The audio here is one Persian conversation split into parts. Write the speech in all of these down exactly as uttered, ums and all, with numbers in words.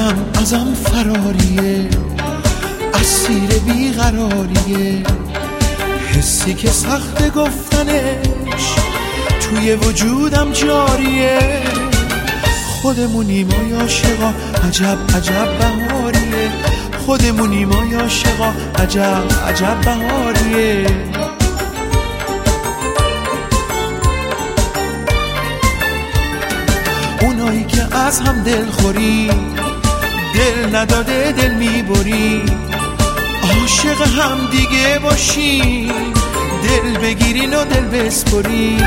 دلم ازم فراریه، اسیر بیقراریه، حسی که سخت گفتنش توی وجودم جاریه. خودمونیم ما عاشقا، عجب عجب بهاریه، خودمونیم ما عاشقا، عجب عجب بهاریه. اونایی که از هم دل خوری، دل نداده دل میبری، عاشق هم دیگه باشی، دل بگیرین و دل بسپری.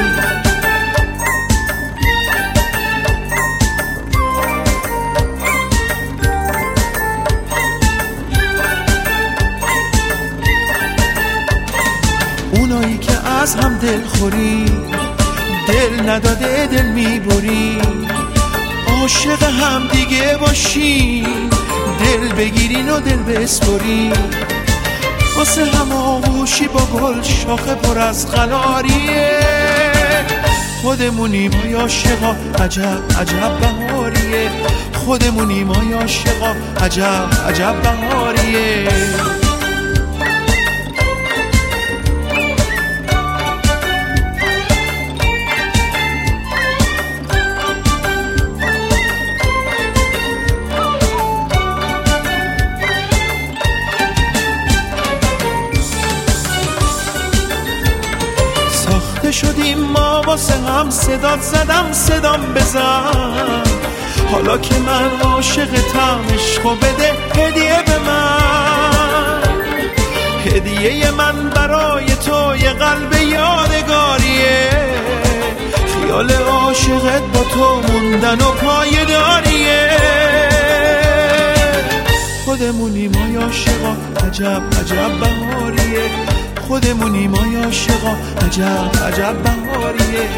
اونایی که از هم دل خوری، دل نداده دل میبری، عاشق هم دیگه باشی، دل بگیرین و دل بسپری. واسه هم آغوشی با گل، شاخه پر از قلاریه، خودمونیم ما عاشقا، عجب عجب بهاریه، خودمونیم ما عاشقا، عجب عجب بهاریه. شدیم ما واسه هم، صدات زدم صدام بزن، حالا که من عاشقتم، عشقو بده هدیه به من. هدیه من برای تو یه قلب یادگاریه، خیال عاشقت با تو موندن و پایداریه. خودمونی ما عاشقا، عجب عجب بهاریه، خودمونی ما عاشقا، عجب عجب بهاریه.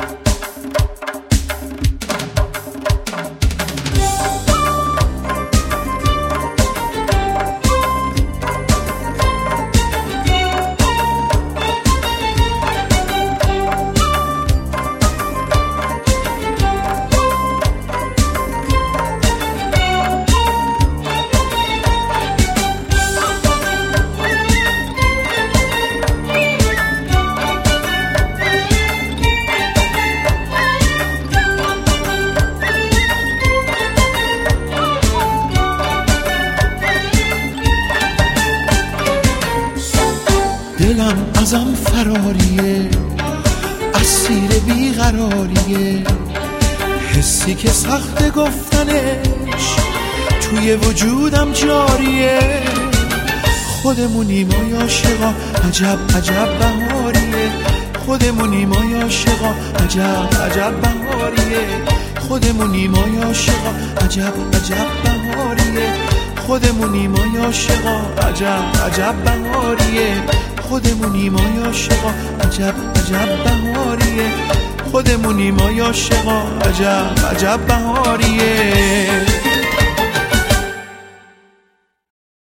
دلم ازم فراریه، اسیر بیقراریه، حسی که سخت گفتنش توی وجودم جاریه. خودمونیم ما عاشقا، عجب عجب بهاریه، خودمونیم ما عاشقا، عجب عجب بهاریه، خودمونیم ما عاشقا، عجب عجب بهاریه، خودمونیم ما عاشقا، عجب عجب بهاریه، خودمونیم ما عاشقا، عجب عجب بهاریه، خودمونیم ما عاشقا، عجب عجب بهاریه.